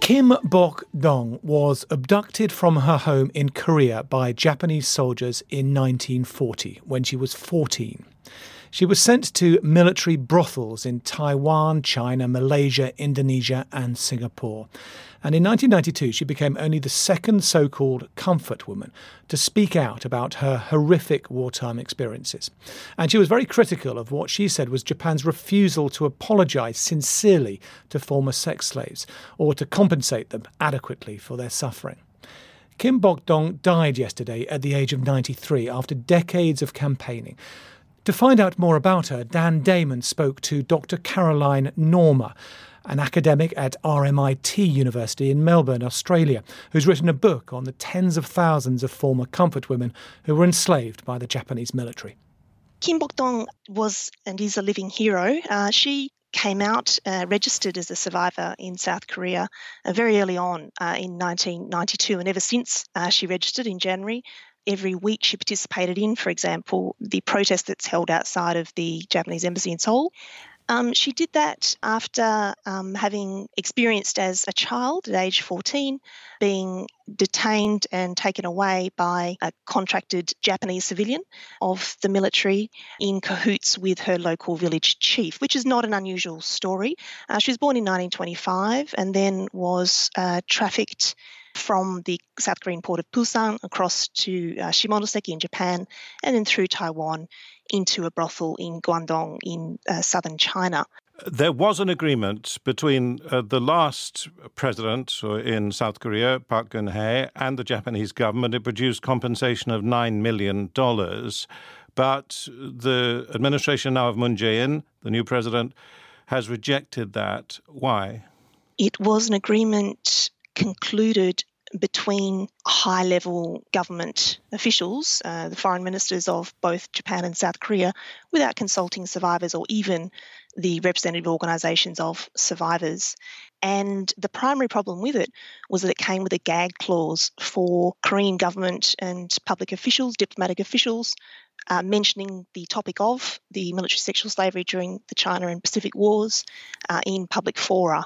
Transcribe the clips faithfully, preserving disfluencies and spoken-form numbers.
Kim Bok-dong was abducted from her home in Korea by Japanese soldiers in nineteen forty when she was fourteen. She was sent to military brothels in Taiwan, China, Malaysia, Indonesia and Singapore. And in nineteen ninety-two, she became only the second so-called comfort woman to speak out about her horrific wartime experiences. And she was very critical of what she said was Japan's refusal to apologise sincerely to former sex slaves or to compensate them adequately for their suffering. Kim Bok-dong died yesterday at the age of ninety-three after decades of campaigning. To find out more about her, Dan Damon spoke to Doctor Caroline Norma, an academic at R M I T University in Melbourne, Australia, who's written a book on the tens of thousands of former comfort women who were enslaved by the Japanese military. Kim Bok-dong was and is a living hero. Uh, she came out, uh, registered as a survivor in South Korea uh, very early on uh, in nineteen ninety-two, and ever since uh, she registered in January, every week she participated in, for example, the protest that's held outside of the Japanese embassy in Seoul. Um, she did that after um, having experienced as a child at age fourteen being detained and taken away by a contracted Japanese civilian of the military in cahoots with her local village chief, which is not an unusual story. Uh, she was born in nineteen twenty-five and then was uh, trafficked from the South Korean port of Busan across to uh, Shimonoseki in Japan and then through Taiwan into a brothel in Guangdong in uh, southern China. There was an agreement between uh, the last president in South Korea, Park Geun-hye, and the Japanese government. It produced compensation of nine million dollars. But the administration now of Moon Jae-in, the new president, has rejected that. Why? It was an agreement concluded between high-level government officials, uh, the foreign ministers of both Japan and South Korea, without consulting survivors or even the representative organisations of survivors. And the primary problem with it was that it came with a gag clause for Korean government and public officials, diplomatic officials, uh, mentioning the topic of the military sexual slavery during the China and Pacific Wars uh, in public fora.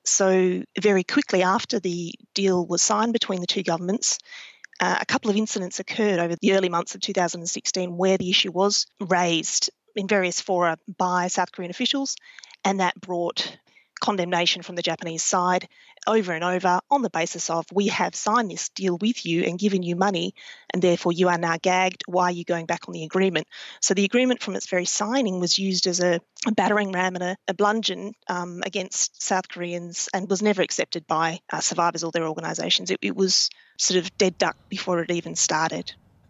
So very quickly after the deal was signed between the two governments, uh, a couple of incidents occurred over the early months of two thousand sixteen where the issue was raised in various fora by South Korean officials, and that brought condemnation from the Japanese side over and over on the basis of, we have signed this deal with you and given you money and therefore you are now gagged. Why are you going back on the agreement? So the agreement from its very signing was used as a, a battering ram and a, a bludgeon um, against South Koreans and was never accepted by uh, survivors or their organisations. It, it was sort of dead duck before it even started.